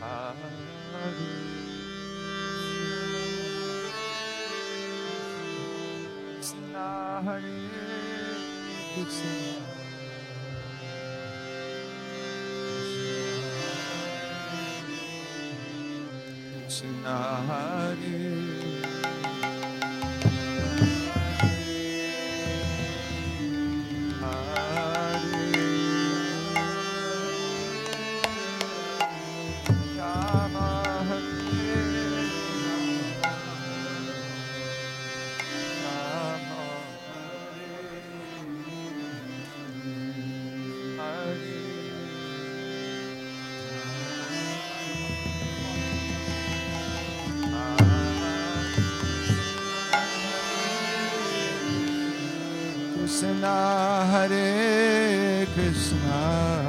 Krishna Hare Krishna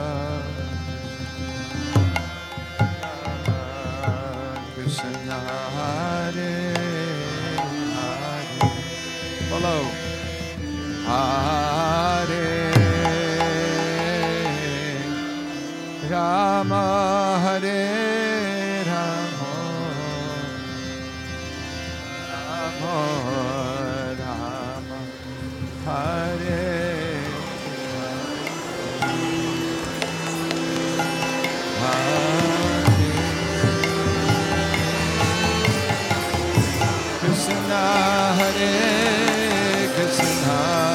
Krishna Hare Hare. Follow. Hare Rama Hare Rama Rama Rama Hare Krishna Hare Krishna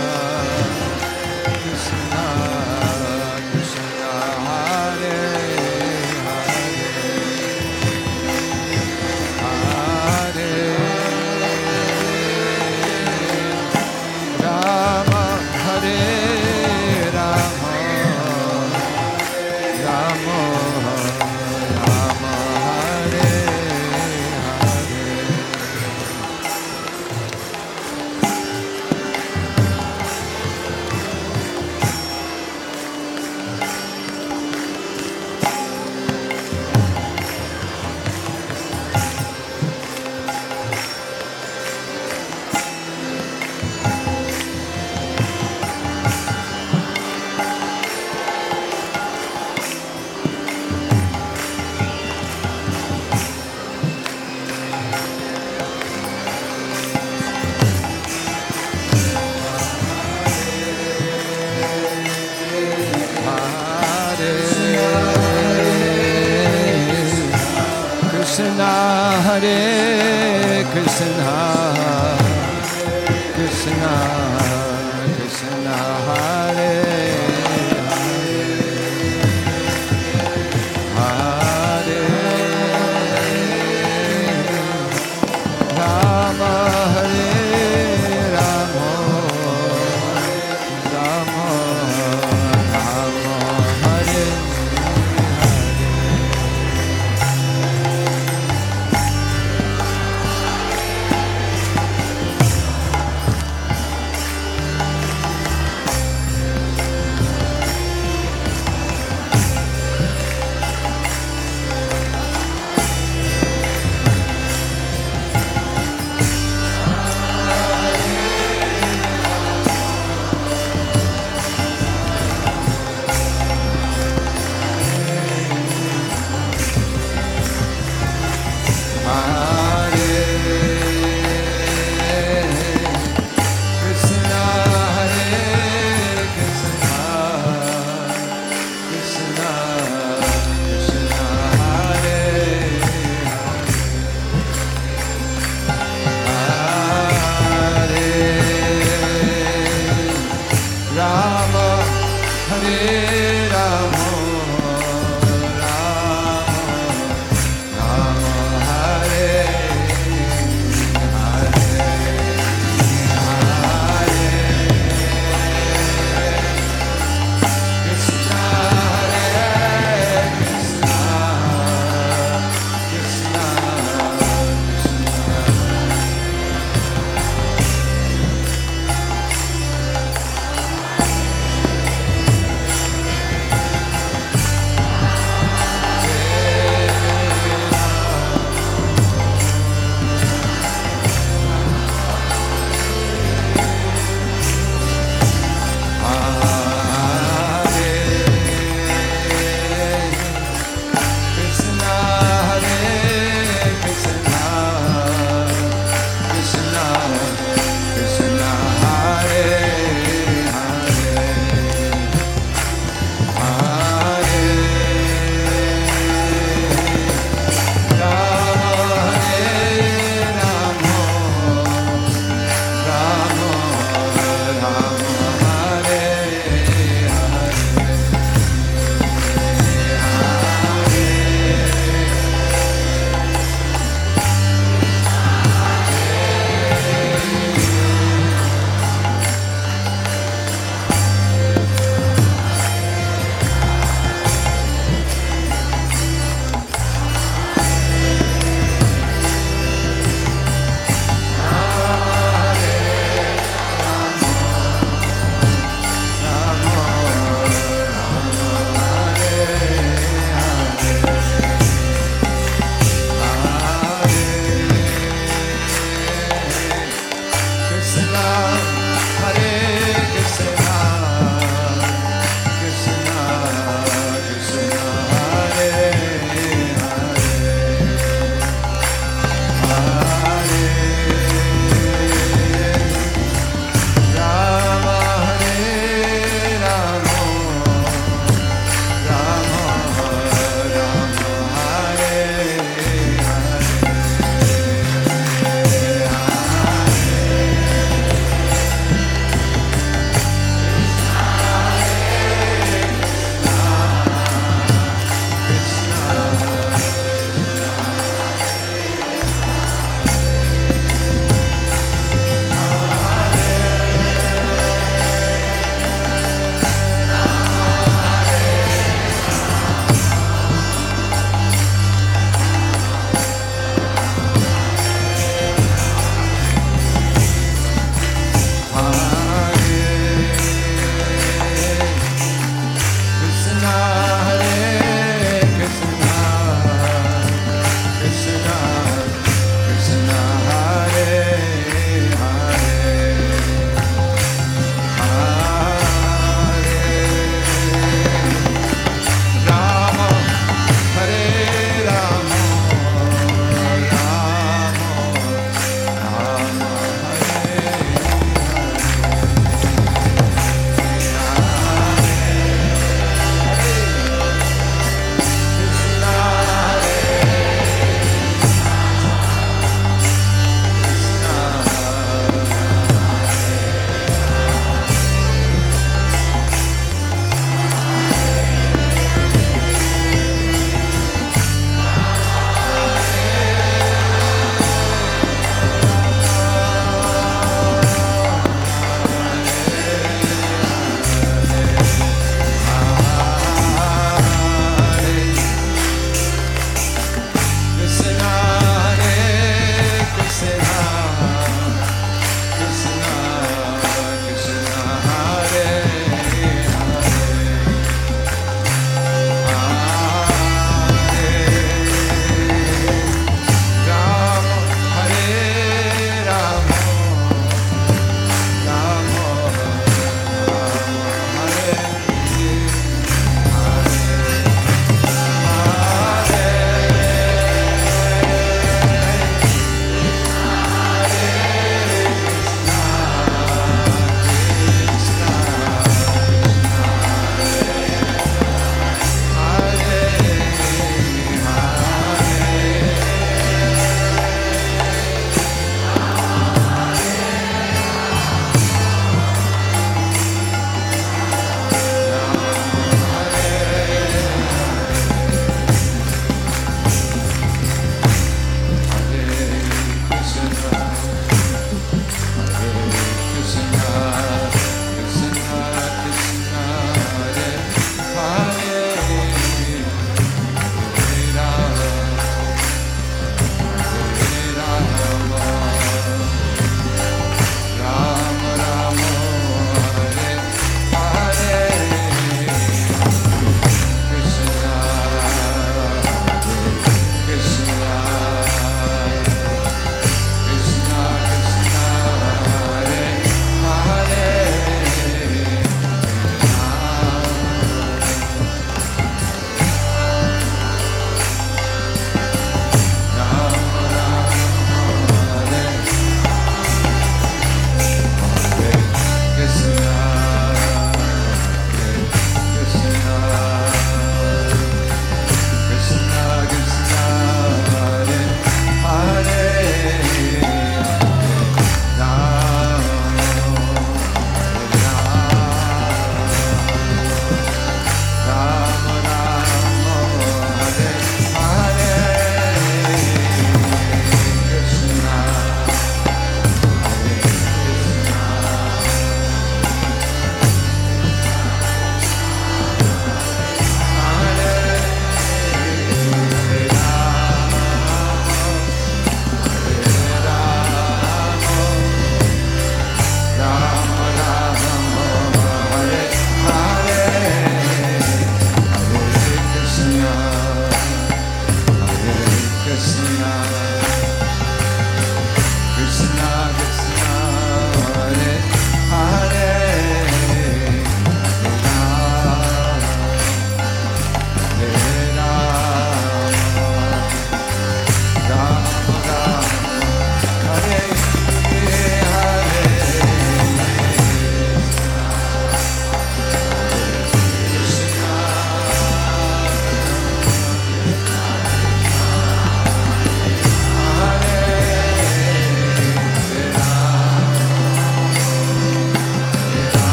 Krishna Krishna Hare Hare Hare Rama Hare Rama Rama Rama Hare Krishna Hare Krishna Krishna Krishna Hare Hare Rama Hare Rama Rama Rama Hare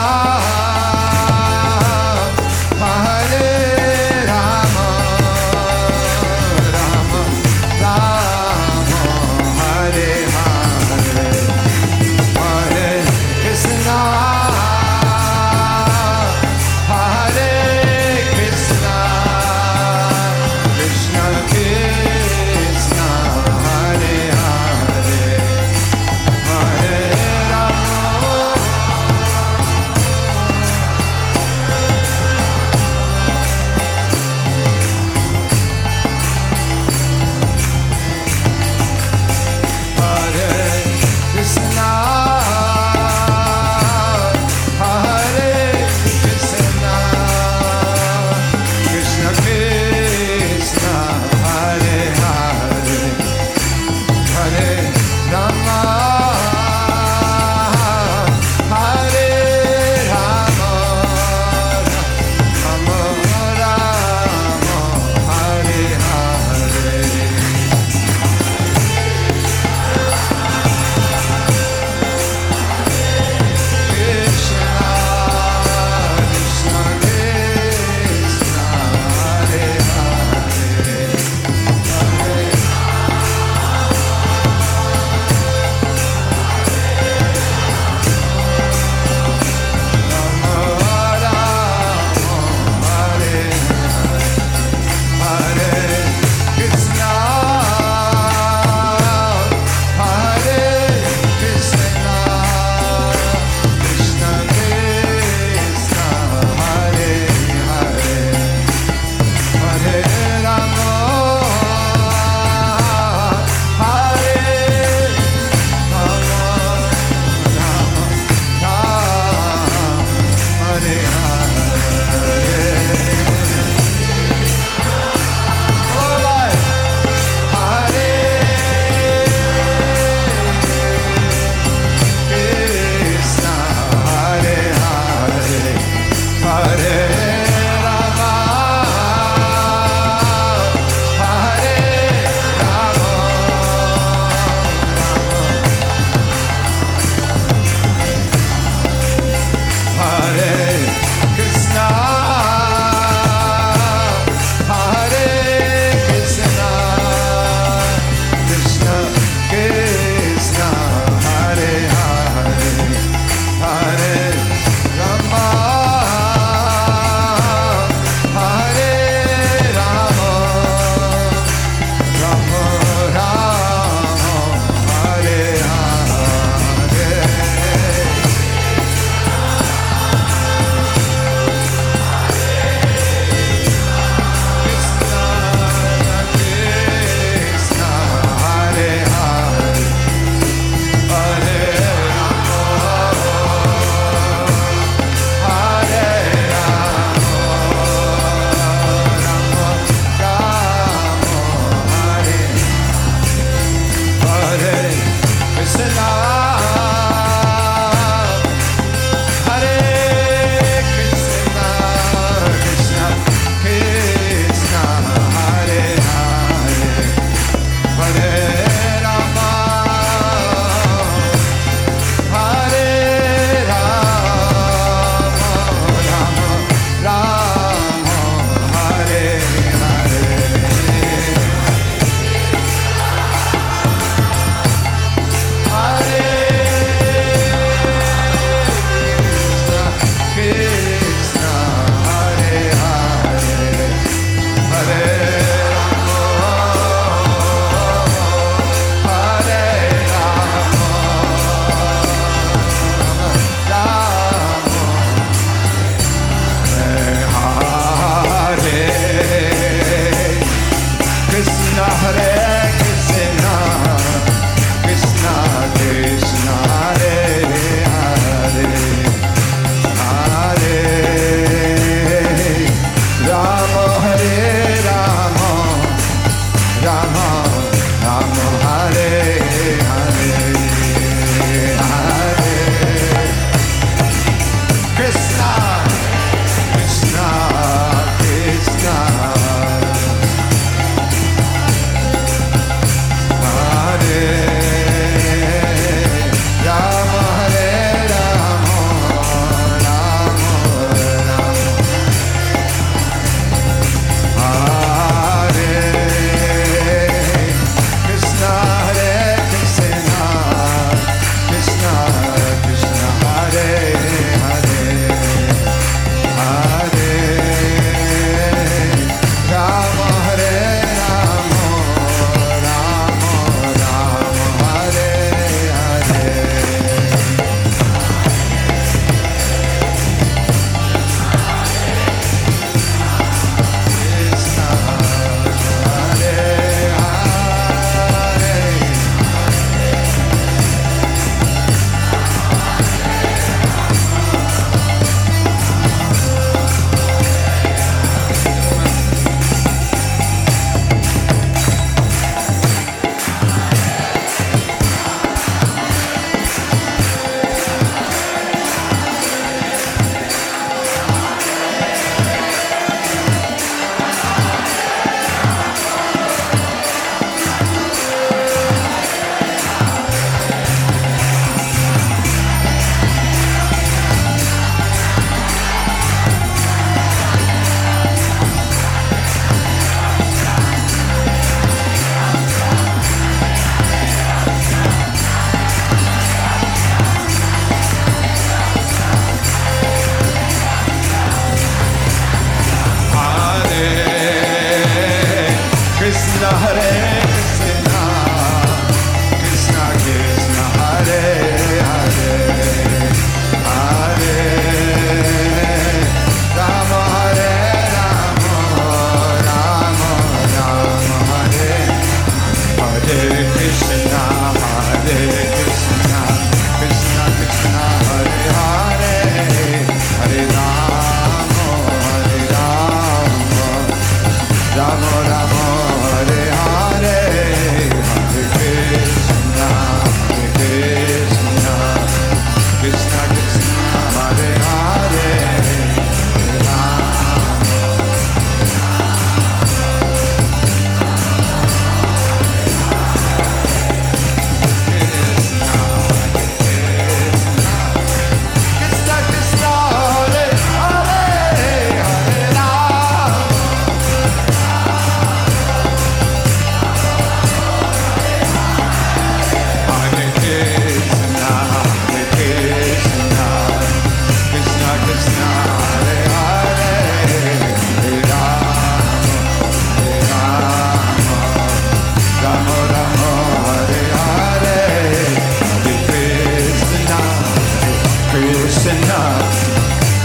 Hare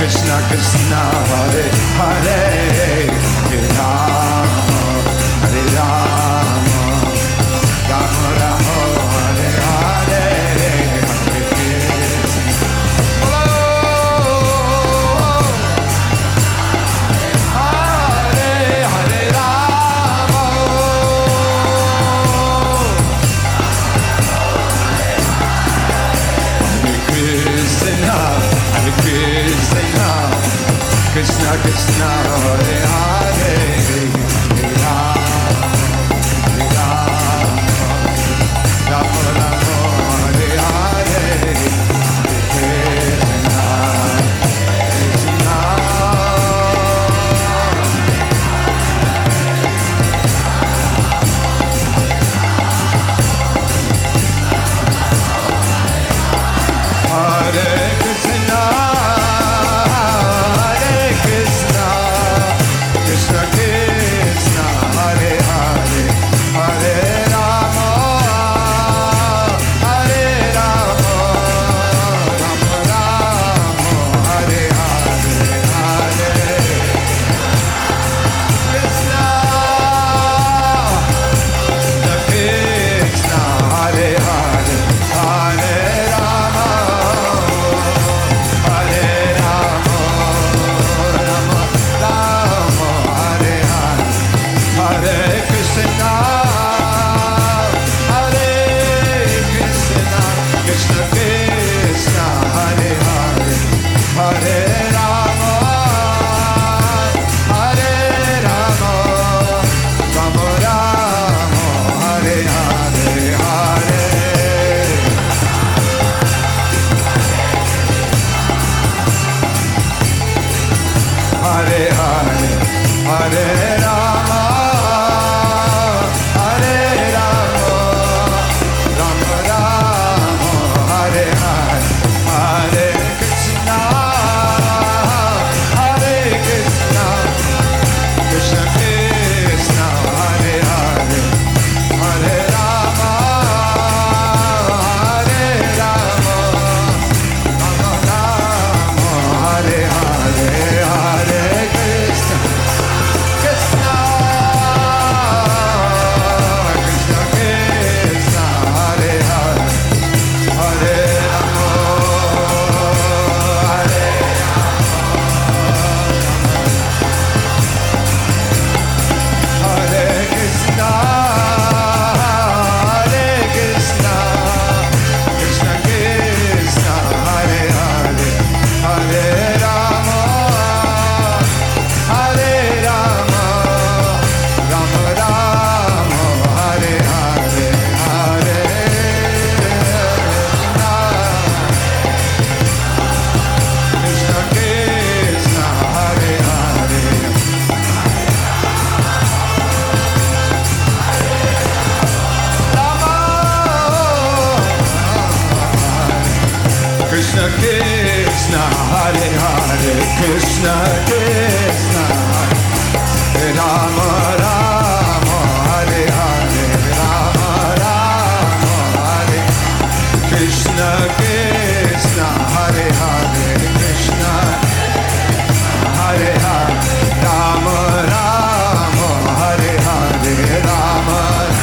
Krishna Hare Hare Hare Rama Hare Rama Rama Rama Hare Hare Hare Krishna Hare Hare Rama Hare Krishna Krishna Krishna Hare Hare Hare Rama Hare Rama Rama Rama Hare Hare Hare Krishna Krishna Hare Krishna Krishna Krishna Hare Hare Hare Rama Hare Rama Rama Rama Hare Hare Hare Krishna Krishna Hare Hare Hare Rama Hare Rama Rama Rama Hare Hare Hare Krishna Hare Krishna Krishna Krishna Hare Hare Hare Rama Hare Rama Rama Rama Hare Hare Hare Hare Hare Hare Rama Hare Rama Rama Rama Hare Hare Hare Krishna Hare Krishna Krishna Krishna Hare Hare Hare Rama Hare Rama Rama Rama Hare Hare Hare Krishna Krishna Krishna Krishna Hare Hare Hare Rama Hare Hare Krishna Hare Krishna Krishna Krishna Hare Hare Hare Rama Hare Rama Rama Rama Hare Hare Hare Krishna Krishna Hare Hare Krishna Krishna Hare Hare Krishna Krishna Hare Rama Rama Hare Hare Rama Rama Hare Krishna Krishna Hare Hare Krishna Hare Hare Rama Rama Hare Hare Rama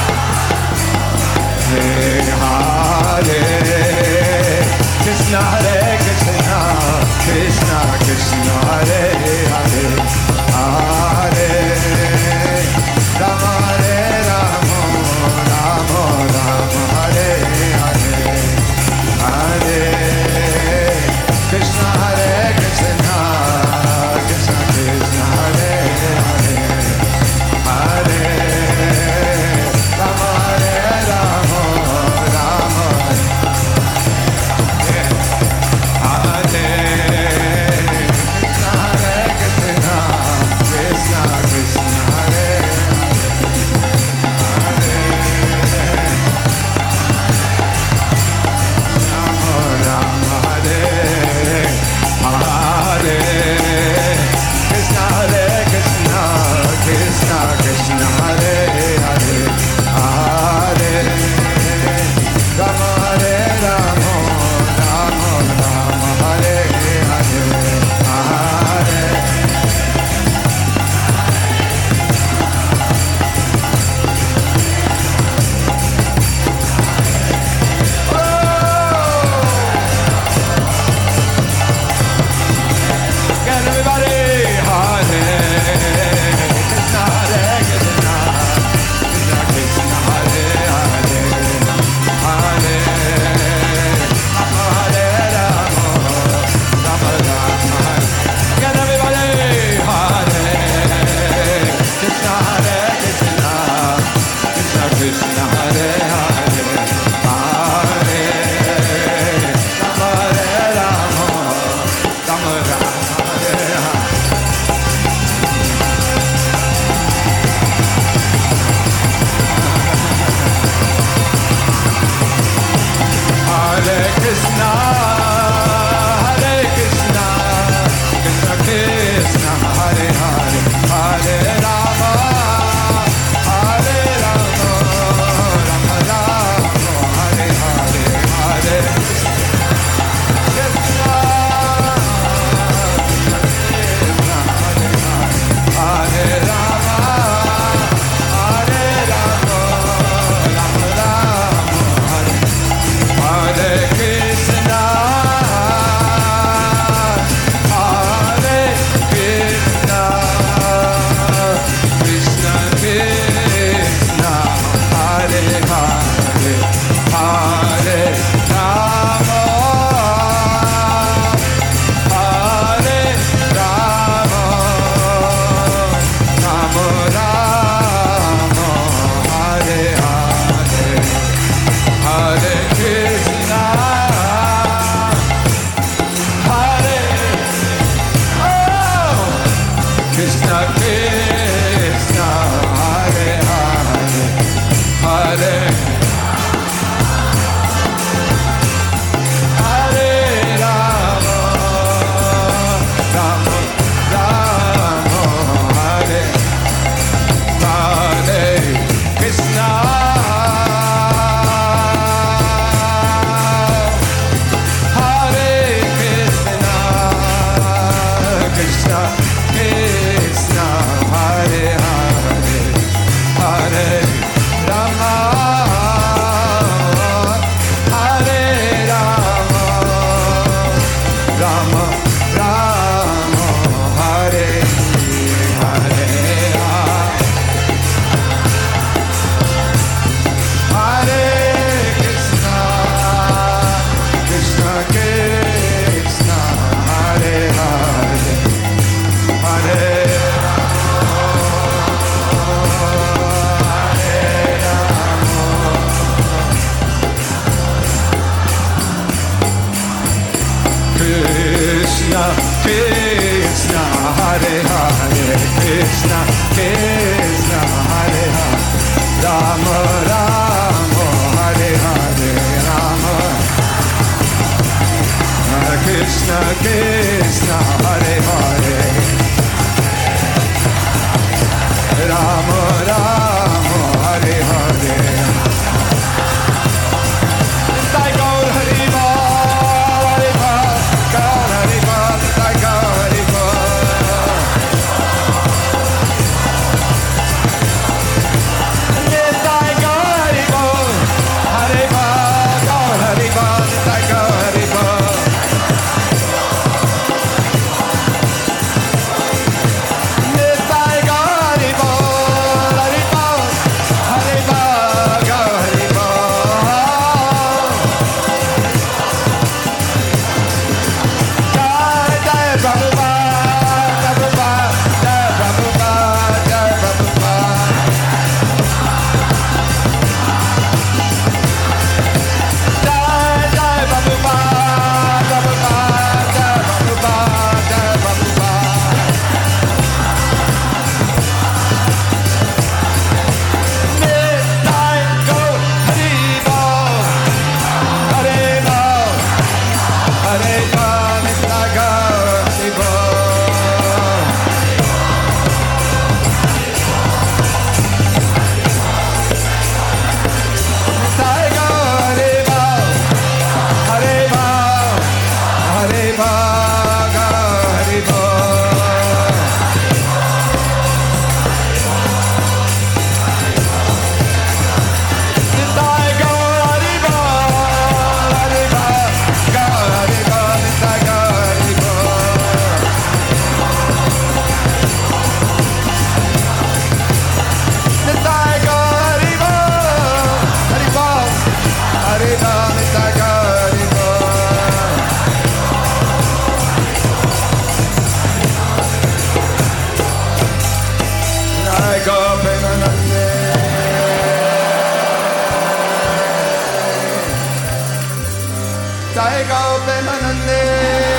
Hare Hare Krishna Hare Krishna Krishna Krishna Hare Hare Hare Rama Hare Rama Rama Rama Hare Hare Hare Krishna Hare Krishna Krishna Krishna Hare Hare Hare Rama Hare Rama Rama Hare Krishna Hare Krishna Krishna Hare Hare Hare Hare Rama Rama Rama Hare Hare Krishna Hare Krishna Krishna Krishna Hare Hare Hare Rama Hare Rama Rama Rama Hare Hare Hare Krishna Krishna Krishna Hare Hare Hare Krishna Krishna Hare Hare Krishna Krishna Hare Hare Rama Rama Hare Hare Rama Krishna Krishna Hare Hare Rama Rama Hare Hare Sai Gaur Hari Bol Hari Bol Gaur Hari Bol Sai Gaur Hari Bol Sai Gaur Hari Bol Hari Bol Gaur Hari Bol Sai Gaur Hari Bol Sai Gaur Hari Bol Hari Bol Hari Bol Gaur Hari Bol Jai Jai Prabhupada Prabhupada Jai Prabhupada Jai Prabhupada Jai Jai Prabhupada Prabhupada Jai Prabhupada Jai Prabhupada Nitai Gaur Hari Bol Hare Bol Hare Bol Nitai Gaur Hari Bol Nitai Gaur Hari Bol Hare Bol Hare Bol Gaur Hari Bol Nitai Gaur Hari Bol Hari Bol Gaur Hari Bol Nitai Gaur Hari Bol Nitai Gaur Hari Bol Hari Bol Hari Bol Nitai Gaur Hari Bol Jai Gaur Premanande Jai Gaur Premanande